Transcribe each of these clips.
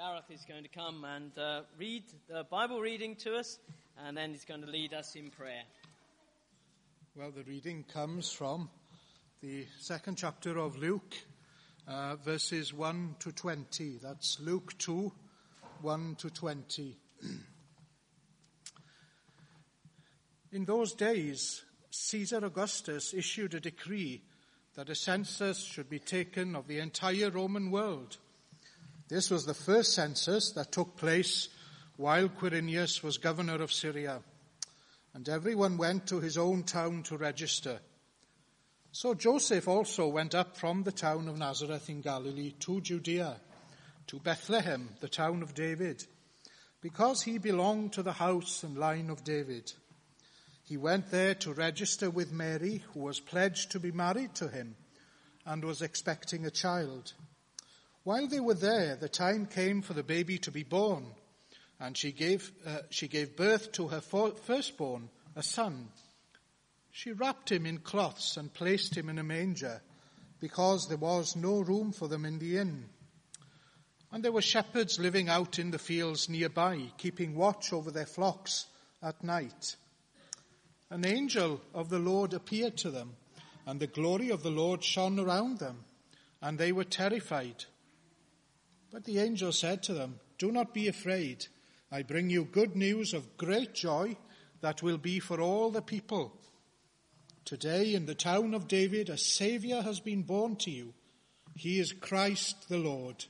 Gareth is going to come and read the Bible reading to us, and then he's going to lead us in prayer. Well, the reading comes from the second chapter of Luke, verses 1 to 20. That's Luke 2, 1 to 20. In those days, Caesar Augustus issued a decree that a census should be taken of the entire Roman world. This was the first census that took place while Quirinius was governor of Syria, and everyone went to his own town to register. So Joseph also went up from the town of Nazareth in Galilee to Judea, to Bethlehem, the town of David, because he belonged to the house and line of David. He went there to register with Mary, who was pledged to be married to him and was expecting a child. While they were there, the time came for the baby to be born, and she gave birth to her firstborn, a son. She wrapped him in cloths and placed him in a manger, because there was no room for them in the inn. And there were shepherds living out in the fields nearby, keeping watch over their flocks at night. An angel of the Lord appeared to them, and the glory of the Lord shone around them, and they were terrified. But the angel said to them, "Do not be afraid. I bring you good news of great joy that will be for all the people. Today in the town of David a Saviour has been born to you. He is Christ the Lord.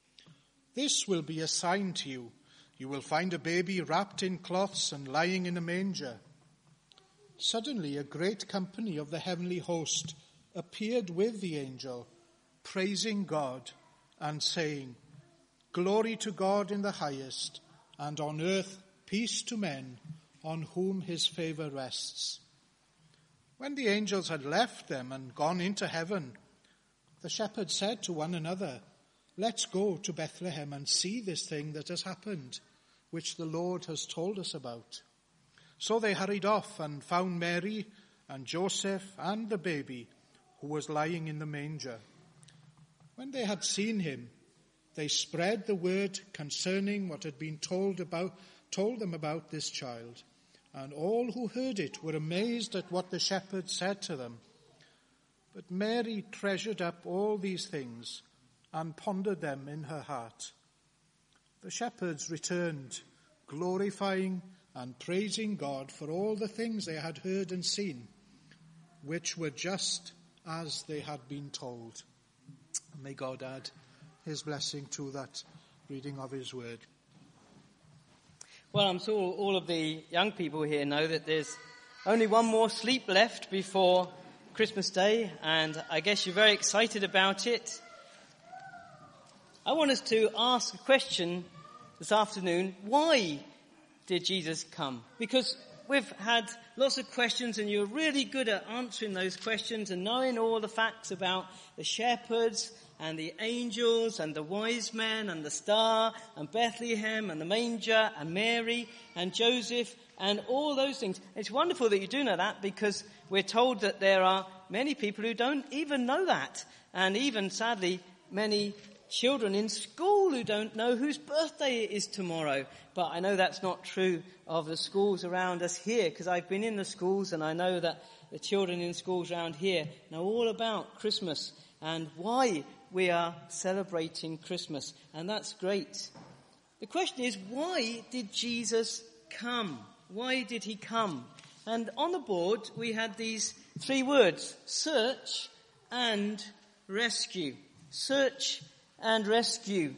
This will be a sign to you. You will find a baby wrapped in cloths and lying in a manger." Suddenly a great company of the heavenly host appeared with the angel, praising God and saying, "Glory to God in the highest, and on earth peace to men on whom his favor rests." When the angels had left them and gone into heaven, the shepherds said to one another, "Let's go to Bethlehem and see this thing that has happened, which the Lord has told us about." So they hurried off and found Mary and Joseph and the baby, who was lying in the manger. When they had seen him, they spread the word concerning what had been told them about this child. And all who heard it were amazed at what the shepherds said to them. But Mary treasured up all these things and pondered them in her heart. The shepherds returned, glorifying and praising God for all the things they had heard and seen, which were just as they had been told. May God add his blessing to that reading of his word. Well, I'm sure all of the young people here know that there's only one more sleep left before Christmas Day, and I guess you're very excited about it. I want us to ask a question this afternoon. Why did Jesus come? Because we've had lots of questions, and you're really good at answering those questions and knowing all the facts about the shepherds and the angels and the wise men and the star and Bethlehem and the manger and Mary and Joseph and all those things. It's wonderful that you do know that, because we're told that there are many people who don't even know that, and even sadly many children in school who don't know whose birthday it is tomorrow. But I know that's not true of the schools around us here, because I've been in the schools and I know that the children in schools around here know all about Christmas and why we are celebrating Christmas. And that's great. The question is, why did Jesus come? Why did he come? And on the board we had these three words: search and rescue. Search and rescue.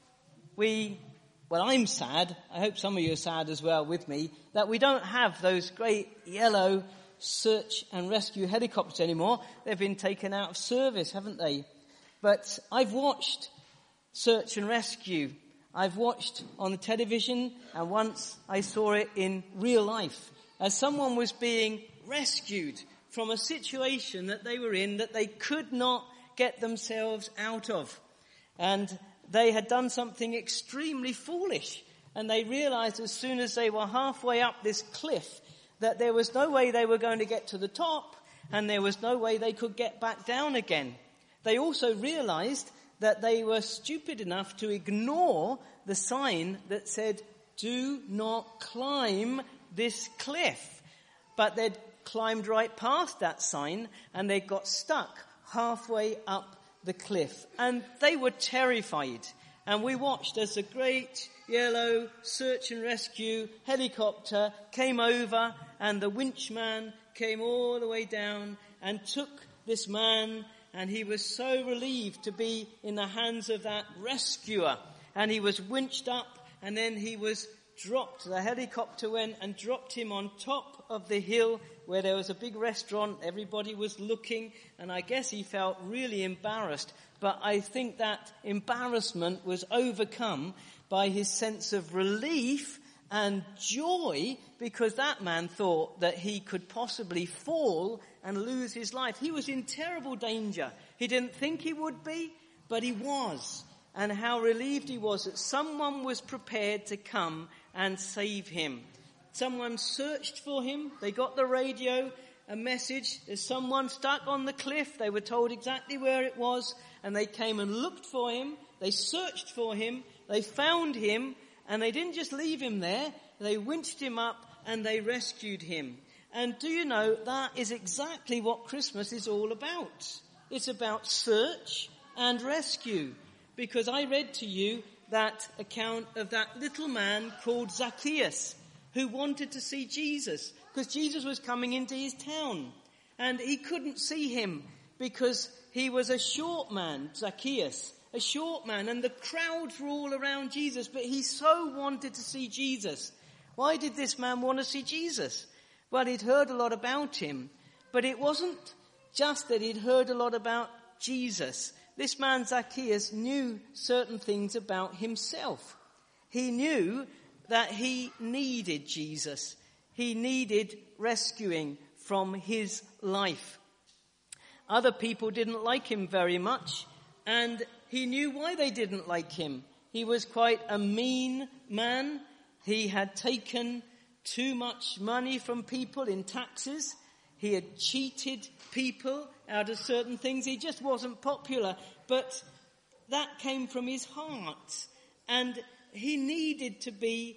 I'm sad, I hope some of you are sad as well with me, that we don't have those great yellow search and rescue helicopters anymore. They've been taken out of service, haven't they? But I've watched search and rescue. I've watched on the television, and once I saw it in real life, as someone was being rescued from a situation that they were in that they could not get themselves out of. And they had done something extremely foolish, and they realized as soon as they were halfway up this cliff that there was no way they were going to get to the top, and there was no way they could get back down again. They also realized that they were stupid enough to ignore the sign that said, "Do not climb this cliff." But they'd climbed right past that sign and they got stuck halfway up the cliff. And they were terrified. And we watched as the great yellow search and rescue helicopter came over, and the winchman came all the way down and took this man, and he was so relieved to be in the hands of that rescuer. And he was winched up, and then he was dropped. The helicopter went and dropped him on top of the hill where there was a big restaurant. Everybody was looking, and I guess he felt really embarrassed. But I think that embarrassment was overcome by his sense of relief and joy, because that man thought that he could possibly fall and lose his life. He was in terrible danger. He didn't think he would be, but he was. And how relieved he was that someone was prepared to come and save him. Someone searched for him. They got the radio, a message. There's someone stuck on the cliff. They were told exactly where it was, and they came and looked for him. They searched for him. They found him, and they didn't just leave him there. They winched him up and they rescued him. And do you know, that is exactly what Christmas is all about. It's about search and rescue. Because I read to you that account of that little man called Zacchaeus, who wanted to see Jesus, because Jesus was coming into his town. And he couldn't see him because he was a short man, Zacchaeus, a short man, and the crowds were all around Jesus, but he so wanted to see Jesus. Why did this man want to see Jesus? Well, he'd heard a lot about him, but it wasn't just that he'd heard a lot about Jesus. This man Zacchaeus knew certain things about himself. He knew that he needed Jesus. He needed rescuing from his life. Other people didn't like him very much, and he knew why they didn't like him. He was quite a mean man. He had taken too much money from people in taxes. He had cheated people out of certain things. He just wasn't popular. But that came from his heart. And he needed to be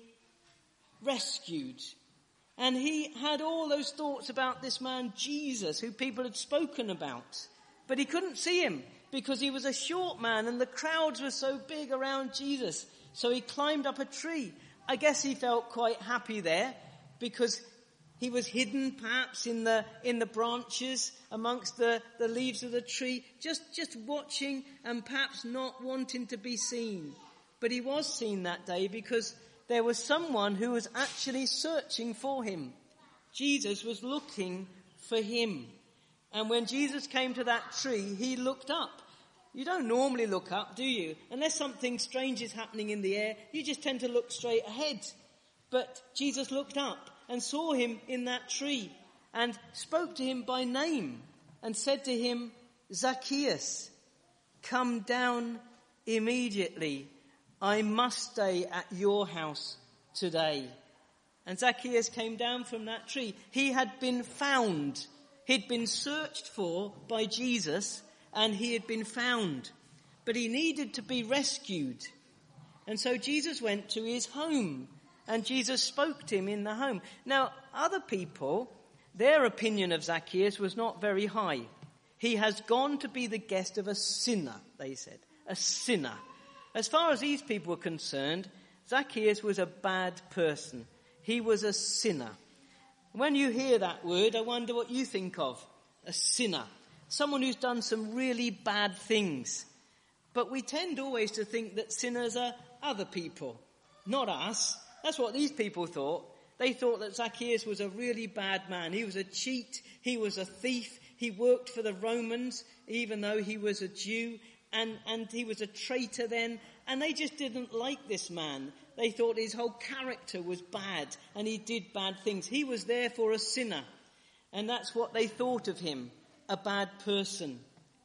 rescued. And he had all those thoughts about this man, Jesus, who people had spoken about. But he couldn't see him because he was a short man and the crowds were so big around Jesus. So he climbed up a tree. I guess he felt quite happy there because he was hidden perhaps in the branches amongst the leaves of the tree, just watching and perhaps not wanting to be seen. But he was seen that day because there was someone who was actually searching for him. Jesus was looking for him. And when Jesus came to that tree, he looked up. You don't normally look up, do you? Unless something strange is happening in the air, you just tend to look straight ahead. But Jesus looked up and saw him in that tree and spoke to him by name and said to him, "Zacchaeus, come down immediately. I must stay at your house today." And Zacchaeus came down from that tree. He had been found. He'd been searched for by Jesus and he had been found. But he needed to be rescued. And so Jesus went to his home and Jesus spoke to him in the home. Now, other people, their opinion of Zacchaeus was not very high. He has gone to be the guest of a sinner, they said. A sinner. As far as these people were concerned, Zacchaeus was a bad person. He was a sinner. When you hear that word, I wonder what you think of. A sinner. Someone who's done some really bad things. But we tend always to think that sinners are other people, not us. That's what these people thought. They thought that Zacchaeus was a really bad man. He was a cheat. He was a thief. He worked for the Romans, even though he was a Jew. And he was a traitor then. And they just didn't like this man. They thought his whole character was bad and he did bad things. He was therefore a sinner. And that's what they thought of him, a bad person.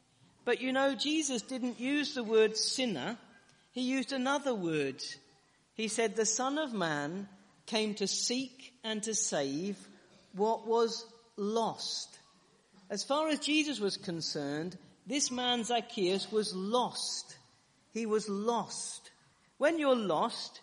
But you know, Jesus didn't use the word sinner. He used another word. He said, the Son of Man came to seek and to save what was lost. As far as Jesus was concerned, this man Zacchaeus was lost. he was lost. When you're lost,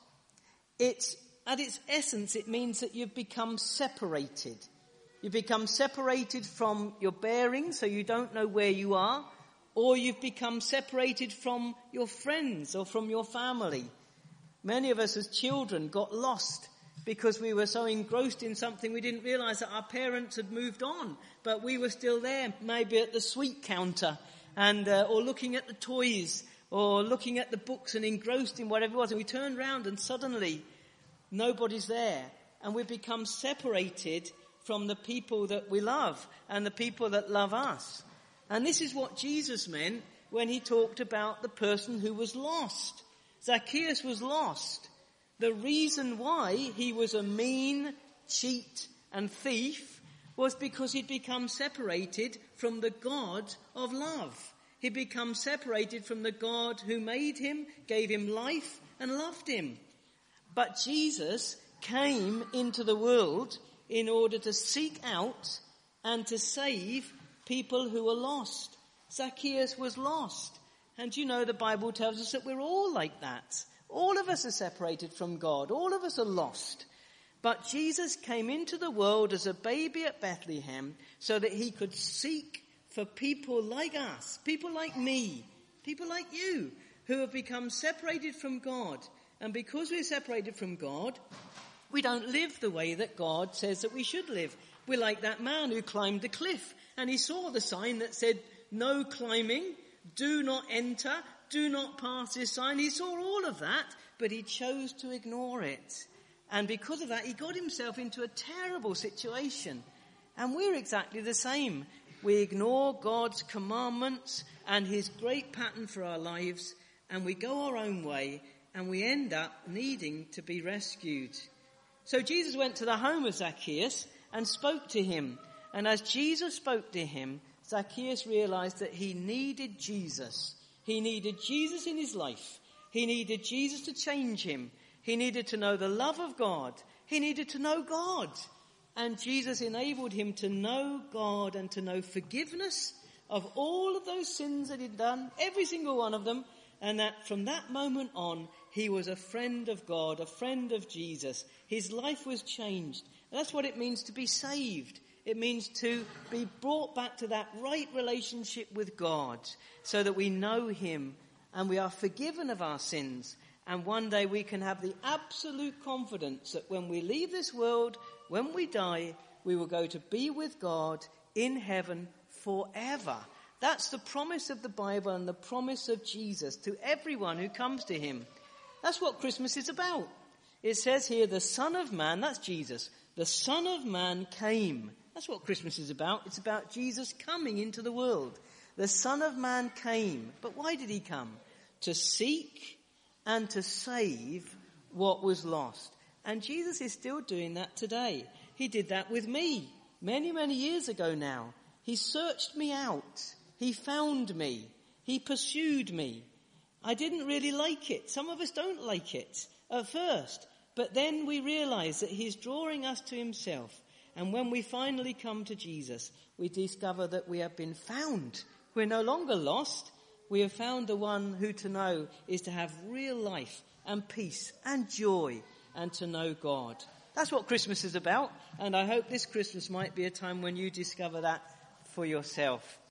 at its essence, it means that you've become separated. You become separated from your bearings, so you don't know where you are, or you've become separated from your friends or from your family. Many of us as children got lost because we were so engrossed in something we didn't realize that our parents had moved on, but we were still there, maybe at the sweet counter, and or looking at the toys, or looking at the books and engrossed in whatever it was. And we turned round and suddenly nobody's there, and we've become separated from the people that we love and the people that love us. And this is what Jesus meant when he talked about the person who was lost. Zacchaeus was lost. The reason why he was a mean, cheat and thief was because he'd become separated from the God of love. He'd become separated from the God who made him, gave him life and loved him. But Jesus came into the world in order to seek out and to save people who were lost. Zacchaeus was lost. And you know, the Bible tells us that we're all like that. All of us are separated from God. All of us are lost. But Jesus came into the world as a baby at Bethlehem so that he could seek for people like us, people like me, people like you, who have become separated from God. And because we're separated from God, we don't live the way that God says that we should live. We're like that man who climbed the cliff, and he saw the sign that said, "No climbing, do not enter, do not pass this sign." He saw all of that, but he chose to ignore it. And because of that, he got himself into a terrible situation. And we're exactly the same. We ignore God's commandments and his great pattern for our lives, and we go our own way, and we end up needing to be rescued. So Jesus went to the home of Zacchaeus and spoke to him. And as Jesus spoke to him, Zacchaeus realized that he needed Jesus. He needed Jesus in his life. He needed Jesus to change him. He needed to know the love of God. He needed to know God. And Jesus enabled him to know God and to know forgiveness of all of those sins that he'd done, every single one of them, and that from that moment on, he was a friend of God, a friend of Jesus. His life was changed. That's what it means to be saved. It means to be brought back to that right relationship with God so that we know him and we are forgiven of our sins. And one day we can have the absolute confidence that when we leave this world, when we die, we will go to be with God in heaven forever. That's the promise of the Bible and the promise of Jesus to everyone who comes to him. That's what Christmas is about. It says here, the Son of Man, that's Jesus, the Son of Man came. That's what Christmas is about. It's about Jesus coming into the world. The Son of Man came. But why did he come? To seek and to save what was lost. And Jesus is still doing that today. He did that with me many, many years ago now. He searched me out. He found me. He pursued me. I didn't really like it. Some of us don't like it at first. But then we realize that he's drawing us to himself. And when we finally come to Jesus, we discover that we have been found. We're no longer lost. We have found the one who to know is to have real life and peace and joy and to know God. That's what Christmas is about. And I hope this Christmas might be a time when you discover that for yourself.